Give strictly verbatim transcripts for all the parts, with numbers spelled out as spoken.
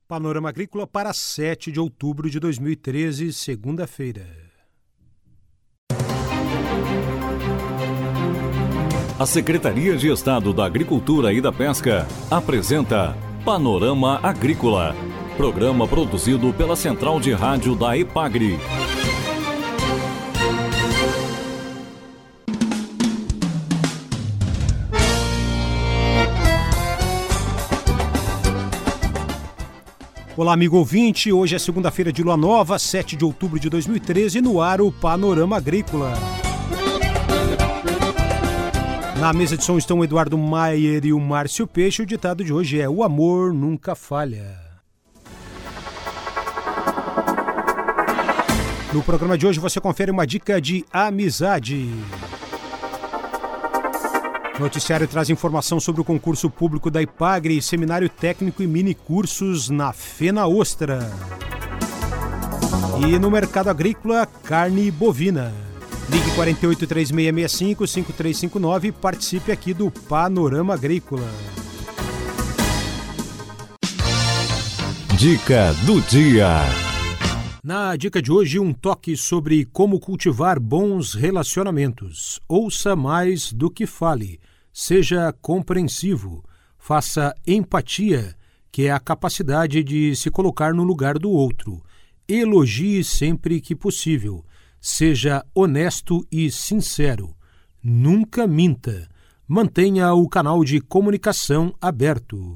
Panorama Agrícola para sete de outubro de dois mil e treze, segunda-feira. A Secretaria de Estado da Agricultura e da Pesca apresenta Panorama Agrícola, programa produzido pela Central de Rádio da EPAGRE. Olá, amigo ouvinte, hoje é segunda-feira de lua nova, sete de outubro de dois mil e treze, no ar o Panorama Agrícola. Na mesa de som estão o Eduardo Maier e o Márcio Peixe. O ditado de hoje é: o amor nunca falha. No programa de hoje você confere uma dica de amizade. O noticiário traz informação sobre o concurso público da EPAGRE, seminário técnico e mini cursos na FENAOSTRA. E no mercado agrícola, carne bovina. Ligue quatro oito três seis seis cinco, cinco três cinco nove e participe aqui do Panorama Agrícola. Dica do dia. Na dica de hoje, um toque sobre como cultivar bons relacionamentos. Ouça mais do que fale. Seja compreensivo. Faça empatia, que é a capacidade de se colocar no lugar do outro. Elogie sempre que possível. Seja honesto e sincero. Nunca minta. Mantenha o canal de comunicação aberto.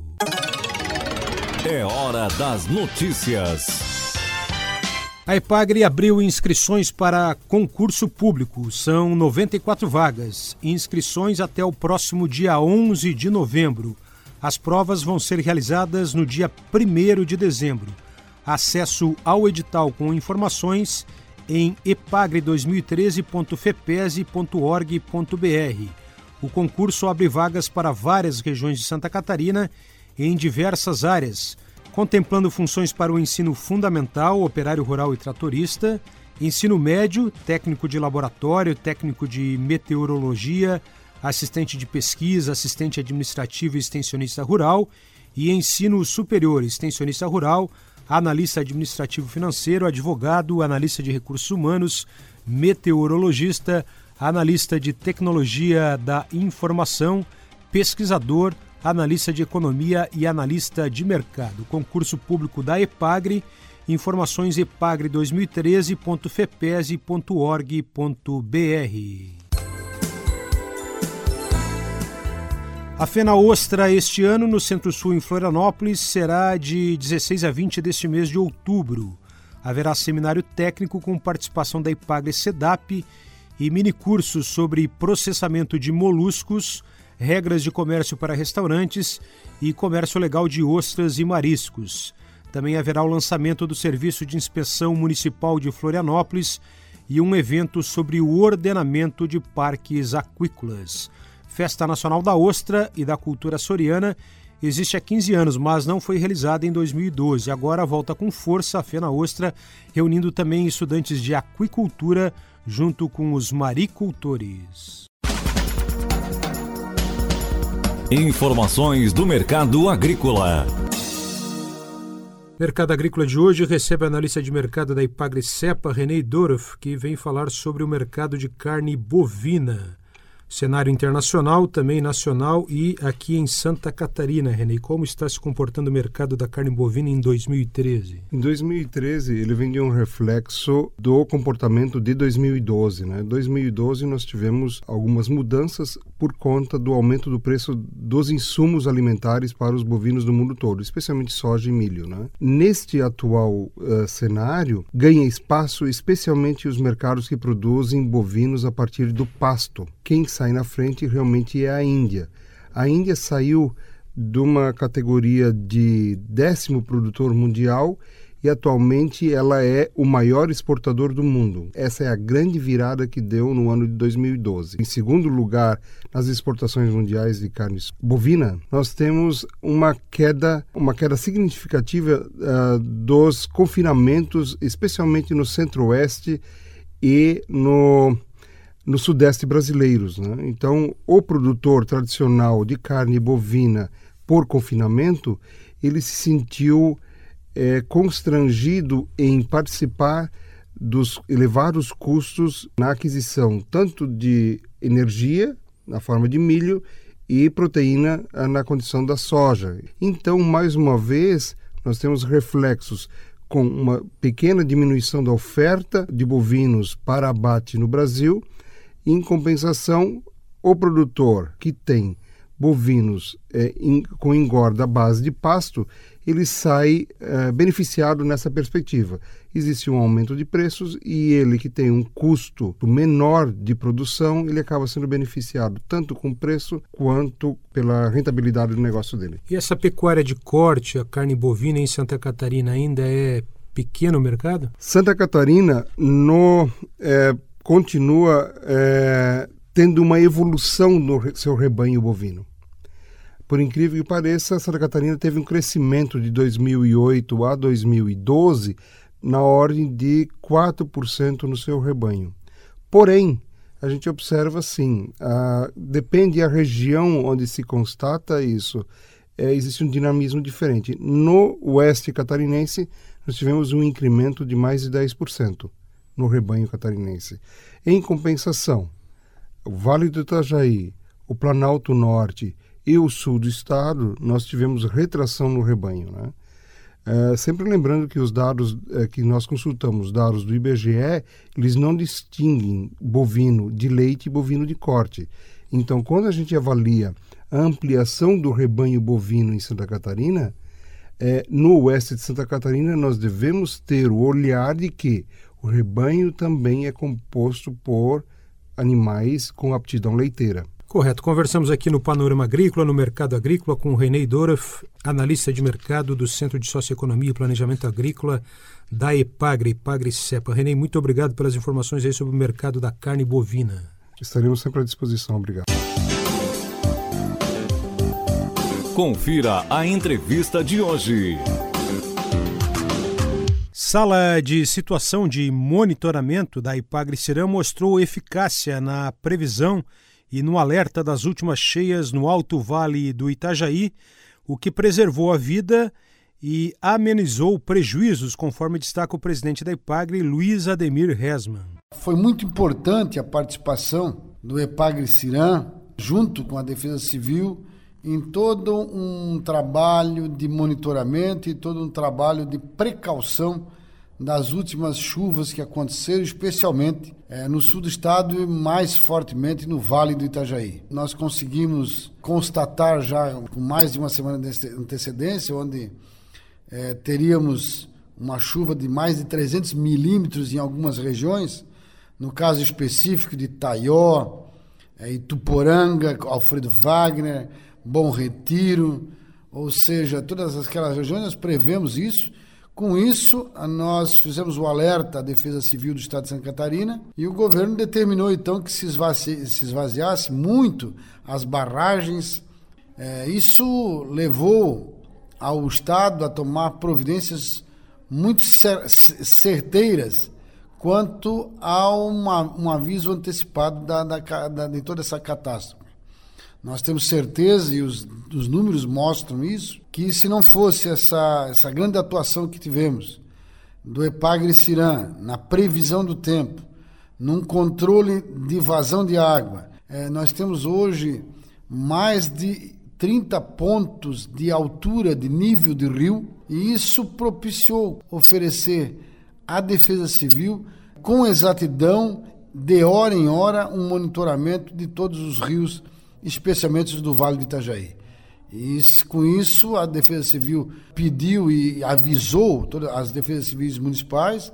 É hora das notícias. A EPAGRE abriu inscrições para concurso público. São noventa e quatro vagas. Inscrições até o próximo dia onze de novembro. As provas vão ser realizadas no dia primeiro de dezembro. Acesso ao edital com informações em epagre dois mil e treze ponto fepese ponto org ponto br. O concurso abre vagas para várias regiões de Santa Catarina em diversas áreas, contemplando funções para o ensino fundamental, operário rural e tratorista, ensino médio, técnico de laboratório, técnico de meteorologia, assistente de pesquisa, assistente administrativo e extensionista rural, e ensino superior, extensionista rural, analista administrativo financeiro, advogado, analista de recursos humanos, meteorologista, analista de tecnologia da informação, pesquisador, analista de economia e analista de mercado. Concurso público da EPAGRE. Informações epagre dois mil e treze ponto fepese ponto org ponto br. A FENAOSTRA este ano no Centro-Sul em Florianópolis será de dezesseis a vinte deste mês de outubro. Haverá seminário técnico com participação da EPAGRE-SEDAP e minicursos sobre processamento de moluscos, regras de comércio para restaurantes e comércio legal de ostras e mariscos. Também haverá o lançamento do Serviço de Inspeção Municipal de Florianópolis e um evento sobre o ordenamento de parques aquícolas. Festa Nacional da Ostra e da Cultura Açoriana existe há quinze anos, mas não foi realizada em dois mil e doze. Agora volta com força a FENAOSTRA, reunindo também estudantes de aquicultura junto com os maricultores. Informações do mercado agrícola. Mercado Agrícola de hoje recebe a analista de mercado da EPAGRE-SEPA, René Dorff, que vem falar sobre o mercado de carne bovina. Cenário internacional, também nacional e aqui em Santa Catarina, René. Como está se comportando o mercado da carne bovina em dois mil e treze? Em dois mil e treze, ele vem de um reflexo do comportamento de dois mil e doze. Né? Em dois mil e doze, nós tivemos algumas mudanças por conta do aumento do preço dos insumos alimentares para os bovinos do mundo todo, especialmente soja e milho. Né? Neste atual uh, cenário, ganha espaço especialmente os mercados que produzem bovinos a partir do pasto. Quem sai na frente realmente é a Índia. A Índia saiu de uma categoria de décimo produtor mundial e atualmente ela é o maior exportador do mundo. Essa é a grande virada que deu no ano de dois mil e doze. Em segundo lugar, nas exportações mundiais de carne bovina, nós temos uma queda, uma queda significativa uh, dos confinamentos, especialmente no centro-oeste e no no sudeste brasileiros, né? Então, o produtor tradicional de carne bovina por confinamento, ele se sentiu é constrangido em participar dos elevados custos na aquisição tanto de energia, na forma de milho, e proteína na condição da soja. Então, mais uma vez, nós temos reflexos com uma pequena diminuição da oferta de bovinos para abate no Brasil. Em compensação, o produtor que tem bovinos é, in, com engorda à base de pasto, ele sai é, beneficiado nessa perspectiva. Existe um aumento de preços e ele que tem um custo menor de produção, ele acaba sendo beneficiado tanto com o preço quanto pela rentabilidade do negócio dele. E essa pecuária de corte, a carne bovina em Santa Catarina ainda é pequeno mercado? Santa Catarina no, é, continua é, tendo uma evolução no seu rebanho bovino. Por incrível que pareça, Santa Catarina teve um crescimento de dois mil e oito a dois mil e doze na ordem de quatro por cento no seu rebanho. Porém, a gente observa assim, a, depende da região onde se constata isso, é, existe um dinamismo diferente. No oeste catarinense, nós tivemos um incremento de mais de dez por cento no rebanho catarinense. Em compensação, o Vale do Itajaí, o Planalto Norte e o sul do estado, nós tivemos retração no rebanho, né? É, sempre lembrando que os dados é, que nós consultamos, dados do I B G E, eles não distinguem bovino de leite e bovino de corte. Então, quando a gente avalia a ampliação do rebanho bovino em Santa Catarina, é, no oeste de Santa Catarina nós devemos ter o olhar de que o rebanho também é composto por animais com aptidão leiteira. Correto. Conversamos aqui no Panorama Agrícola, no Mercado Agrícola, com o Reinei Dorff, analista de mercado do Centro de Socioeconomia e Planejamento Agrícola da EPAGRE, EPAGRE-CEPA. Reinei, muito obrigado pelas informações aí sobre o mercado da carne bovina. Estaremos sempre à disposição. Obrigado. Confira a entrevista de hoje. Sala de situação de monitoramento da EPAGRE-CIRAM mostrou eficácia na previsão e no alerta das últimas cheias no Alto Vale do Itajaí, o que preservou a vida e amenizou prejuízos, conforme destaca o presidente da EPAGRE, Luiz Ademir Hesman. Foi muito importante a participação do EPAGRE-CIRAM, junto com a Defesa Civil, em todo um trabalho de monitoramento e todo um trabalho de precaução das últimas chuvas que aconteceram, especialmente é, no sul do estado e mais fortemente no Vale do Itajaí. Nós conseguimos constatar já com mais de uma semana de antecedência, onde é, teríamos uma chuva de mais de trezentos milímetros em algumas regiões, no caso específico de Taió, é, Ituporanga, Alfredo Wagner, Bom Retiro, ou seja, todas aquelas regiões nós prevemos isso. Com isso, nós fizemos o alerta à Defesa Civil do Estado de Santa Catarina e o governo determinou, então, que se, esvazi- se esvaziasse muito as barragens. É, isso levou ao Estado a tomar providências muito cer- certeiras quanto a uma, um aviso antecipado da, da, da, de toda essa catástrofe. Nós temos certeza, e os, os números mostram isso, que se não fosse essa, essa grande atuação que tivemos do EPAGRE-CIRAM na previsão do tempo, num controle de vazão de água, é, nós temos hoje mais de trinta pontos de altura de nível de rio, e isso propiciou oferecer à Defesa Civil, com exatidão, de hora em hora, um monitoramento de todos os rios, especialmente os do Vale do Itajaí. E com isso a Defesa Civil pediu e avisou todas as defesas civis municipais,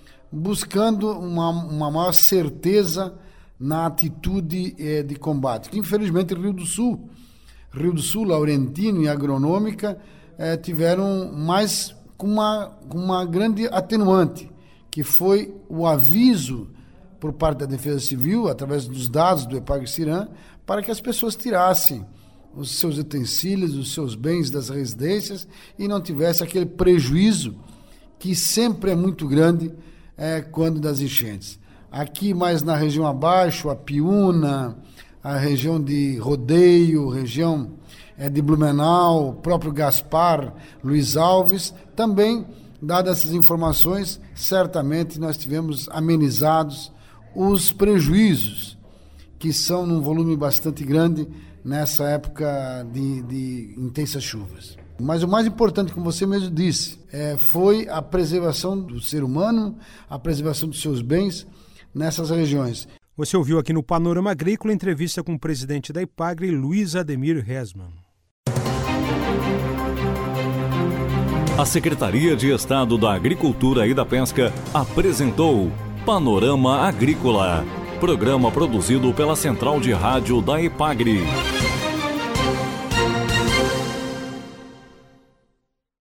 buscando uma, uma maior certeza na atitude eh, de combate. Infelizmente, Rio do Sul, Rio do Sul, Laurentino e Agronômica eh, tiveram mais com uma, uma grande atenuante, que foi o aviso por parte da Defesa Civil, através dos dados do EPAGRE-CIRAM, para que as pessoas tirassem os seus utensílios, os seus bens das residências e não tivesse aquele prejuízo que sempre é muito grande é, quando das enchentes. Aqui mais na região abaixo, a Piúna, a região de Rodeio, região é, de Blumenau, o próprio Gaspar, Luiz Alves, também, dadas essas informações, certamente nós tivemos amenizados os prejuízos, que são num volume bastante grande nessa época de, de intensas chuvas. Mas o mais importante, como você mesmo disse, é, foi a preservação do ser humano, a preservação dos seus bens nessas regiões. Você ouviu aqui no Panorama Agrícola entrevista com o presidente da Epagre, Luiz Ademir Hesman. A Secretaria de Estado da Agricultura e da Pesca apresentou Panorama Agrícola, programa produzido pela Central de Rádio da Epagre.